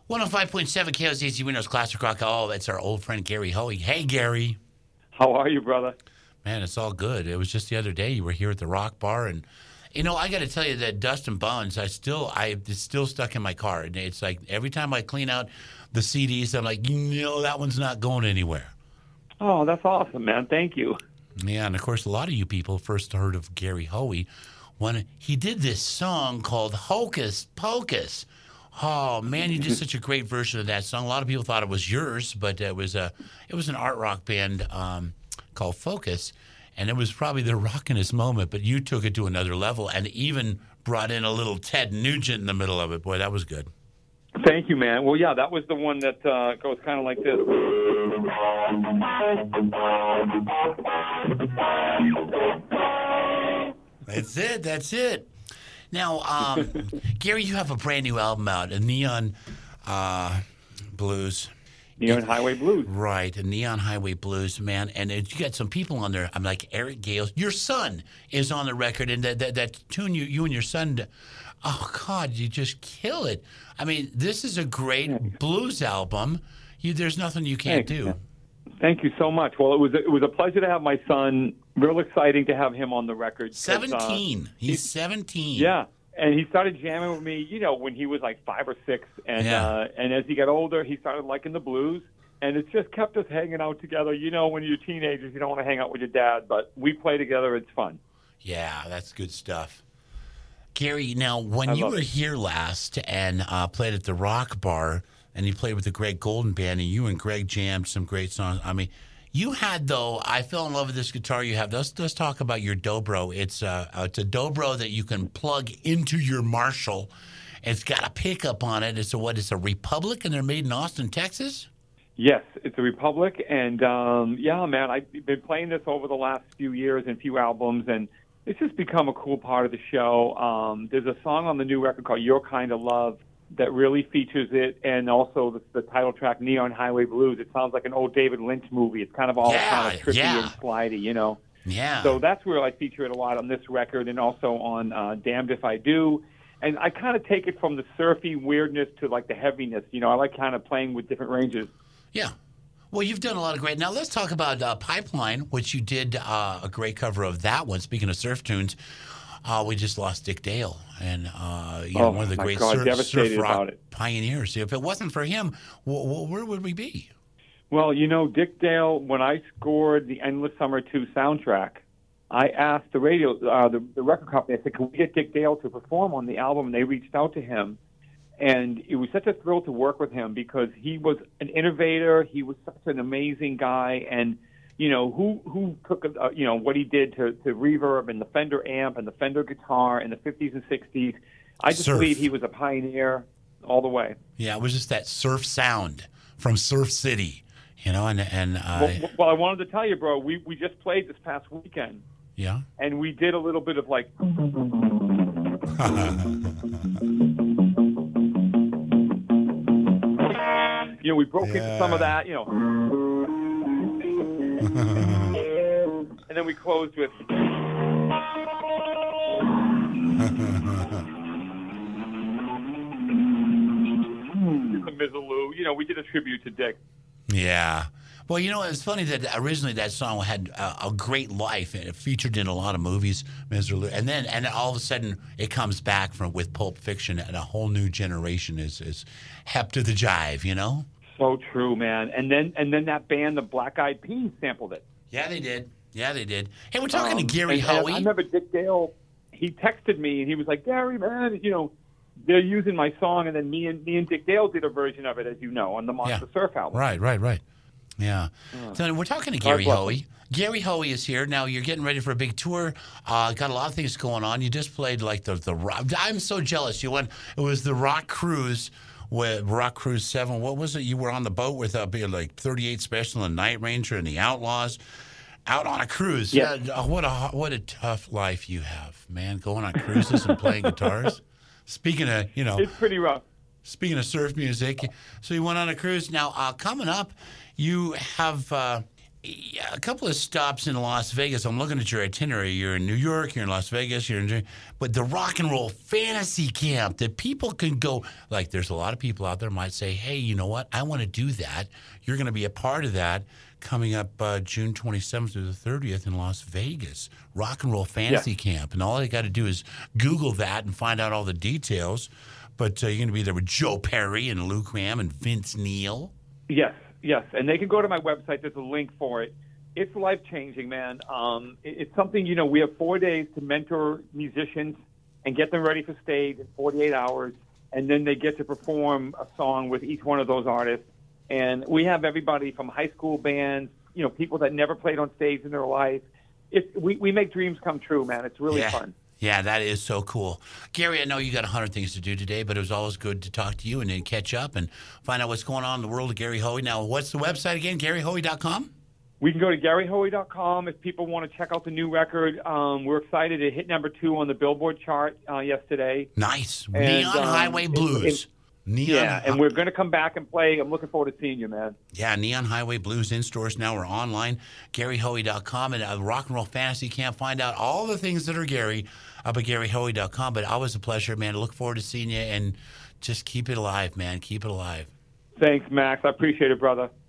105.7 KOZZ Windows Classic Rock. Oh, that's our old friend Gary Hoey. Hey, Gary. How are you, brother? Man, it's all good. It was just the other day you were here at the Rock Bar, and I got to tell you that Dustin Bones, it's still stuck in my car. And it's like every time I clean out the CDs, I'm like, that one's not going anywhere. Oh, that's awesome, man. Thank you. Yeah, and of course, a lot of you people first heard of Gary Hoey when he did this song called Hocus Pocus. Oh man, you did such a great version of that song. A lot of people thought it was yours, but it was an art rock band called Focus, and it was probably their rockinest moment. But you took it to another level, and even brought in a little Ted Nugent in the middle of it. Boy, that was good. Thank you, man. Well, yeah, that was the one that goes kind of like this. That's it. Now, Gary, you have a brand new album out, a Neon Blues. Neon Highway Blues. Right, a Neon Highway Blues, man. And you got some people on there. I'm like Eric Gales. Your son is on the record, and that tune you and your son, oh, God, you just kill it. I mean, this is a great blues album. There's nothing you can't do. Thank you so much. Well, it was a pleasure to have my son. Real exciting to have him on the record. 17. He's 17. Yeah. And he started jamming with me, when he was like 5 or 6. And and as he got older, he started liking the blues. And it's just kept us hanging out together. When you're teenagers, you don't want to hang out with your dad. But we play together. It's fun. Yeah, that's good stuff. Gary, now, when you were here last and played at the Rock Bar, and you played with the Greg Golden Band, and you and Greg jammed some great songs. I mean, you had, though, I fell in love with this guitar you have. Let's talk about your Dobro. It's a Dobro that you can plug into your Marshall. It's got a pickup on it. It's a Republic, and they're made in Austin, Texas? Yes, it's a Republic. And, man, I've been playing this over the last few years and few albums, and it's just become a cool part of the show. There's a song on the new record called Your Kind of Love that really features it, and also the title track, Neon Highway Blues. It sounds like an old David Lynch movie. It's kind of all kind of trippy and slidey, Yeah. So that's where I feature it a lot on this record, and also on Damned If I Do. And I kind of take it from the surfy weirdness to like the heaviness. I like kind of playing with different ranges. Yeah. Well, you've done a lot of great. Now let's talk about Pipeline, which you did a great cover of that one. Speaking of surf tunes, we just lost Dick Dale, and one of the great surf rock pioneers. If it wasn't for him, where would we be? Well, Dick Dale, when I scored the Endless Summer 2 soundtrack, I asked the record company, I said, can we get Dick Dale to perform on the album? And they reached out to him. And it was such a thrill to work with him because he was an innovator. He was such an amazing guy. And, who took, what he did to reverb and the Fender amp and the Fender guitar in the 50s and 60s. I just believe he was a pioneer all the way. Yeah, it was just that surf sound from Surf City, Well, I wanted to tell you, bro, we just played this past weekend. Yeah. And we did a little bit of like... we broke into some of that, and then we closed with the Mizzaloo. We did a tribute to Dick. Yeah. Well, it's funny that originally that song had a great life, and it featured in a lot of movies, Mizzaloo, and all of a sudden it comes back with Pulp Fiction, and a whole new generation is hep to the jive, So true, man. And then that band, the Black Eyed Peas, sampled it. Yeah, they did. Hey, we're talking to Gary Hoey. I remember Dick Dale. He texted me and he was like, "Gary, man, they're using my song." And then me and Dick Dale did a version of it, as you know, on the Monster Surf album. Right. Yeah. So we're talking to Gary Hoey. Gary Hoey is here. Now, you're getting ready for a big tour. Got a lot of things going on. You just played like the rock. I'm so jealous. It was the Rock Cruise. With Rock Cruise 7, what was it? You were on the boat with like 38 Special and Night Ranger and the Outlaws, out on a cruise. Yeah. What a tough life you have, man. Going on cruises and playing guitars. Speaking of, it's pretty rough. Speaking of surf music, so you went on a cruise. Now, coming up, you have Yeah, a couple of stops in Las Vegas. I'm looking at your itinerary. You're in New York, you're in Las Vegas, but the Rock and Roll Fantasy Camp that people can go, like there's a lot of people out there might say, hey, you know what? I want to do that. You're going to be a part of that coming up June 27th through the 30th in Las Vegas. Rock and Roll Fantasy Camp. And all you got to do is Google that and find out all the details. But you're going to be there with Joe Perry and Luke Graham and Vince Neil. Yes, and they can go to my website. There's a link for it. It's life-changing, man. It's something, we have 4 days to mentor musicians and get them ready for stage in 48 hours, and then they get to perform a song with each one of those artists. And we have everybody from high school bands, people that never played on stage in their life. We make dreams come true, man. It's really fun. Yeah, that is so cool. Gary, I know you got 100 things to do today, but it was always good to talk to you and then catch up and find out what's going on in the world of Gary Hoey. Now, what's the website again, GaryHoey.com? We can go to GaryHoey.com if people want to check out the new record. We're excited. It hit number 2 on the Billboard chart yesterday. Nice. Neon Highway Blues. And we're going to come back and play. I'm looking forward to seeing you, man. Yeah, Neon Highway Blues in stores now. We're online, GaryHoey.com, and Rock and Roll Fantasy Camp. Find out all the things that are Gary up at GaryHoey.com. But always a pleasure, man. I look forward to seeing you, and just keep it alive, man. Keep it alive. Thanks, Max. I appreciate it, brother.